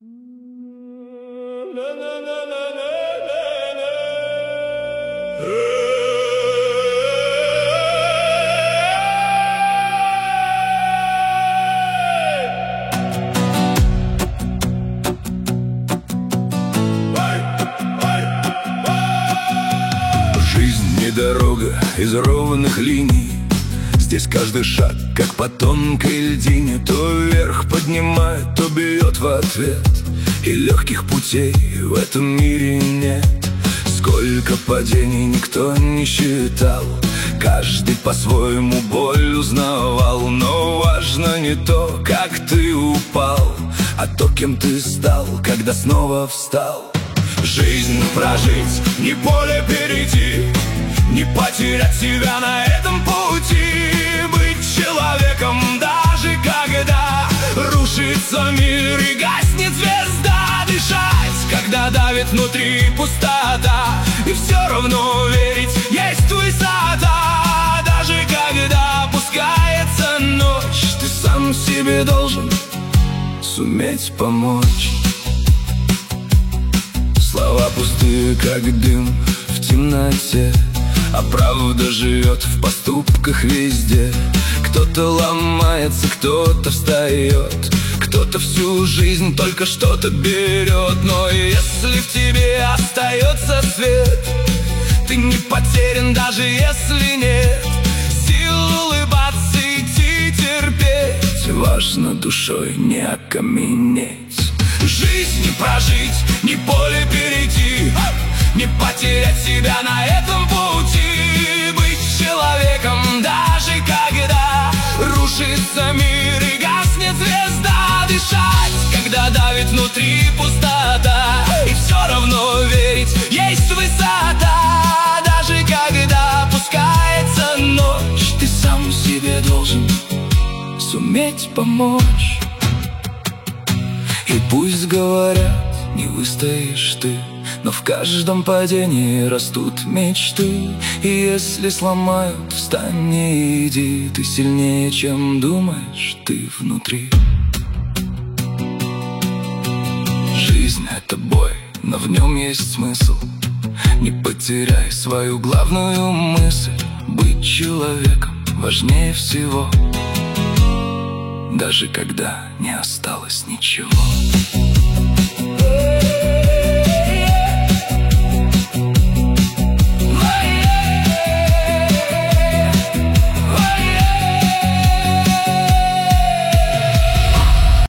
Жизнь не дорога из ровных линий. Здесь каждый шаг, как по тонкой льдине, то вверх поднимает, то бьет в ответ. И легких путей в этом мире нет. Сколько падений никто не считал, каждый по-своему боль узнавал. Но важно не то, как ты упал, а то, кем ты стал, когда снова встал. Жизнь прожить, не поле перейти, не потерять себя на этом пути. Быть человеком, даже когда рушится мир и гаснет звезда. Дышать, когда давит внутри пустота, и все равно верить, есть высота. Даже когда опускается ночь, ты сам себе должен суметь помочь. Слова пустые, как дым в темноте, а правда живет в поступках везде. Кто-то ломается, кто-то встает, кто-то всю жизнь только что-то берет. Но если в тебе остается свет, ты не потерян, даже если нет сил улыбаться, идти, терпеть. Важно душой не окаменеть. Жизнь прожить, не поле перейти, не потерять себя на этом пути. Быть человеком, даже когда рушится мир и гаснет звезда. Дышать, когда давит внутри пустота, и все равно верить, есть высота. Даже когда опускается ночь, ты сам себе должен суметь помочь. И пусть говорят, не выстоишь ты, но в каждом падении растут мечты. И если сломают, встань и иди, ты сильнее, чем думаешь, ты внутри. Жизнь — это бой, но в нем есть смысл. Не потеряй свою главную мысль. Быть человеком важнее всего, даже когда не осталось ничего.